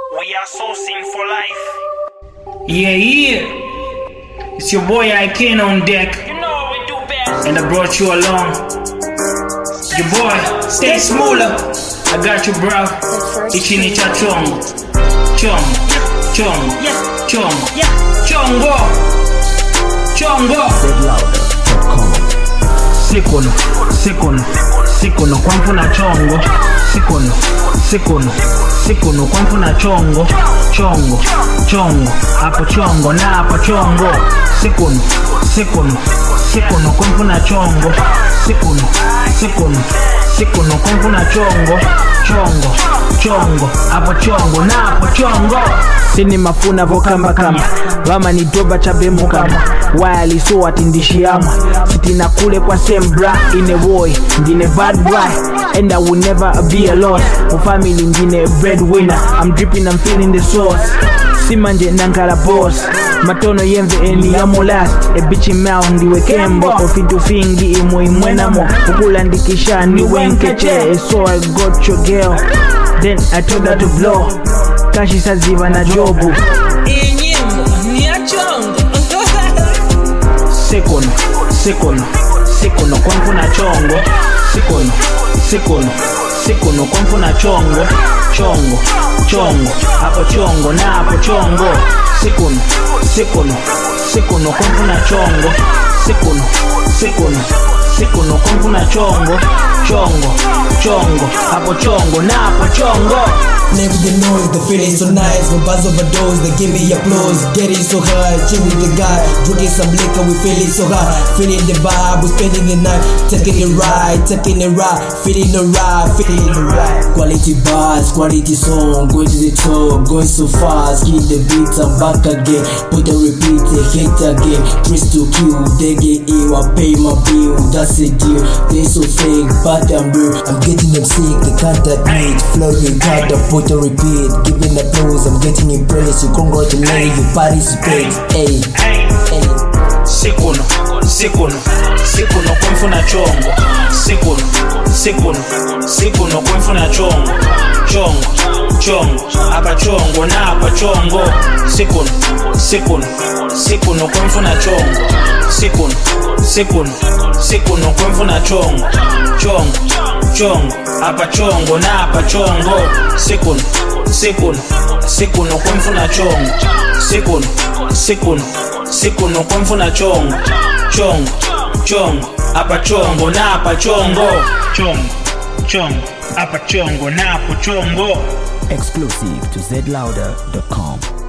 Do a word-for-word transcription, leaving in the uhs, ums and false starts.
We are sourcing for life. Yeah, yeah. It's your boy I Kane on deck. You know what we do best. And I brought you along. Your boy, stay smaller. I got you, bro. Ichini cha chongo. Chongo. Chongo. Chongo. Chongo. Chongo. zed louder dot com. Sikono. Sikono. Sikono kwamfuna chongo. Sikono. Sikono. Sikono kwamfuna chongo. Chongo. Chongo. Hapo chongo na hapo chongo. Sikono. Sikono. Sikono kwamfuna chongo. Sikono. Sikono. Sikono kwamfuna chongo. Chongo. Chongo. Hapo chongo na hapo chongo. Sini mafuna vokamba kama Rama ni doba chabe mukama Wali so atindishi ama Sitina kule kwa sembra in a boy Ndine bad boy And I will never be a loss My family ndine breadwinner I'm dripping, I'm feeling the sauce Simanje nankala boss Matono yenve eni ya molas E bichi mao ndiwe kembo Ofintu fingi imwe imwena mo Ukula ndikisha niwe nkeche So I got your girl Then I told her to blow Kashi saziva na jobu Inyimbo ni ya chongo. Sikono. Sikono. Sikono kwamfuna chongo. Sikono. Sikono. Sikono kwamfuna chongo. Chongo. Chongo. Hapo chongo na hapo chongo. Sikono. Sikono. Sikono kwamfuna chongo. Sikono. Sikono. Sikono kwamfuna chongo. Chongo. Chongo. Hapo chongo na hapo chongo. Never the noise, the feeling so nice. When buzz overdose, they give me applause. Getting so high, chill with the guy. Drinking some liquor, we feeling so high. Feeling the vibe, we spending the night. Taking it right, taking it right. Feeling the right, feeling the right. Quality bars, quality song. Going to the top, going so fast. Kill the beats, I'm back again. Put a repeat, a hit again. Twist to kill, they get ill. I pay my bill, that's a deal. They so fake, but I'm real. I'm getting them sick, they can't admit. Flowing, cut up. To repeat, giving applause, I'm getting impressed. You congratulate, you participate. Hey, hey. Sikono. Sikono. Sikono kwamfuna chongo. Sikono. Sikono. Sikono kwamfuna chongo. Chongo. Chongo. Hapa chongo na hapa chongo. Sikono. Sikono. Sikono kwamfuna chongo. Sikono. Sikono. Sikono kwamfuna chongo. Chongo. Chongo. Hapa chongo na hapa chongo. Sikono. Sikono. Sikono kwamfuna chongo. Sikono. Sikono. Sikono kwamfuna chongo. Chongo. Chongo. Hapa chongo na hapa chongo. Chongo. Chongo. Hapa chongo na hapa chongo. Exclusive to zed louder dot com.